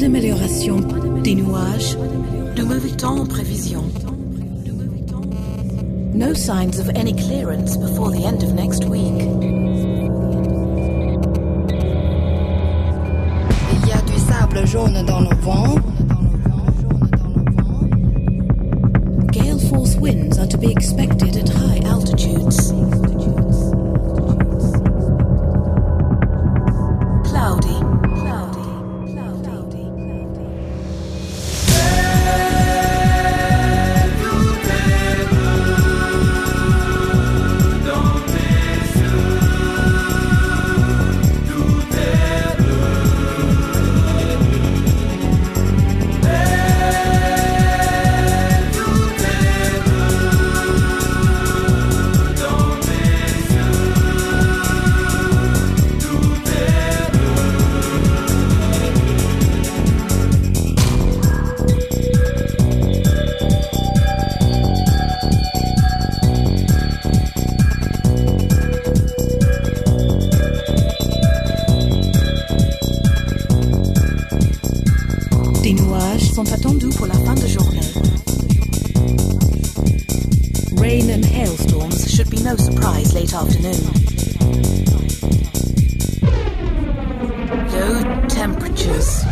d'amélioration, des nuages, de mauvais temps en prévision. No signs of any clearance before the end of next week. Il y a du sable jaune dans le vent. Gale force winds are to be expected at high altitudes. Cloudy. Des nuages sont attendus pour la fin de journée. Rain and hailstorms should be no surprise late afternoon. Low temperatures.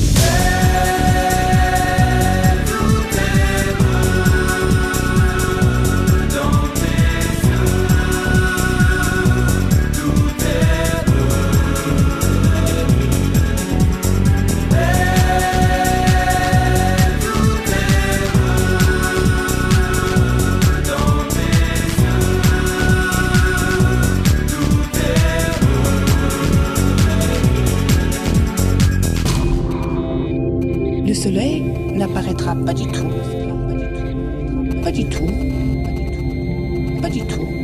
Le soleil n'apparaîtra pas du tout. Pas du tout. Pas du tout.